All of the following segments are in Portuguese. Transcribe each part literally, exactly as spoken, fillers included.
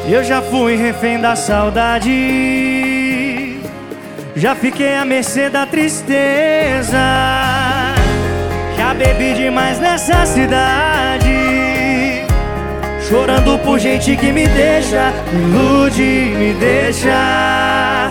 Eu já fui refém da saudade, já fiquei à mercê da tristeza, já bebi demais nessa cidade, chorando por gente que me deixa, me ilude, me deixa.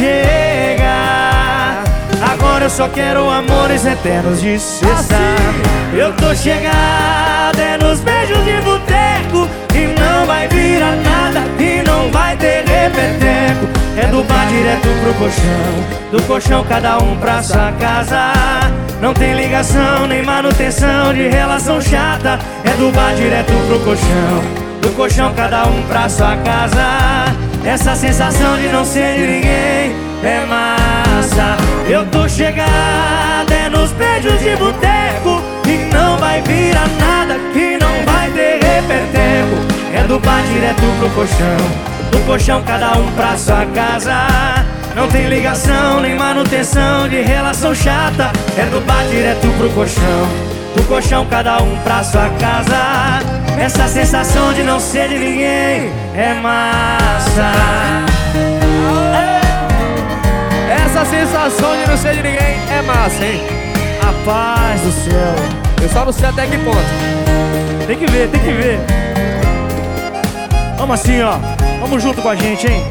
Chega, agora eu só quero amores eternos de sexta. Eu tô chegada, é nos beijos de boteco, e não vai virar nada, e não vai ter repeteco. É do bar direto pro colchão, do colchão cada um pra sua casa. Não tem ligação nem manutenção de relação chata. É do bar direto pro colchão, do colchão cada um pra sua casa. Essa sensação de não ser de ninguém é massa. Eu tô chegada, é nos beijos de boteco, e não vai virar nada, que não vai ter repeteco. É do bar direto pro colchão, do colchão cada um pra sua casa. Não tem ligação nem manutenção de relação chata. É do bar direto pro colchão, do colchão cada um pra sua casa. Essa sensação de não ser de ninguém é massa. Essa sensação de não ser de ninguém é massa, hein? Rapaz do céu, Eu só não sei até que ponto. tem que ver, tem que ver. Vamos assim, ó, vamos junto com a gente, hein?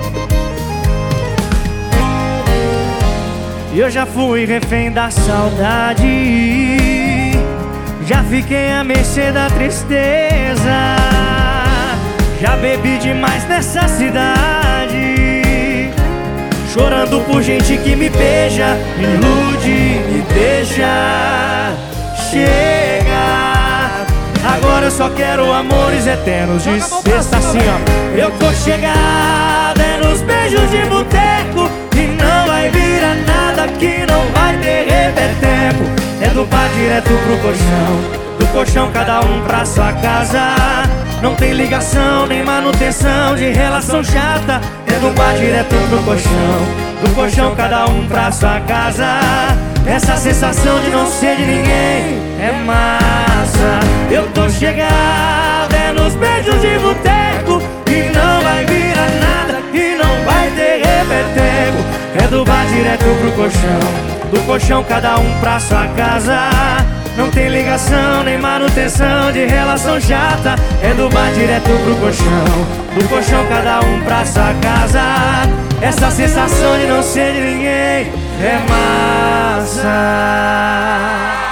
E eu já fui refém da saudade, já fiquei à mercê da tristeza, já bebi demais nessa cidade, chorando por gente que me beija, me ilude, me deixa. Chega, agora eu só quero amores eternos de sexta. Assim, ó, eu tô chegada, é nos beijos de boteco, e não vai virar nada, que não vai ter repeteco. É do bar direto pro colchão, do colchão cada um pra sua casa. Não tem ligação nem manutenção de relação chata. É do bar direto pro colchão, do colchão cada um pra sua casa. Essa sensação de não ser de ninguém é massa. Eu tô chegada, é nos beijos de boteco, e não vai virar nada, que não vai ter repeteco. É do bar direto pro colchão, do colchão cada um pra sua casa. Não tem ligação nem manutenção de relação chata. É do bar direto pro colchão, do colchão cada um pra sua casa. Essa sensação de não ser de ninguém é massa.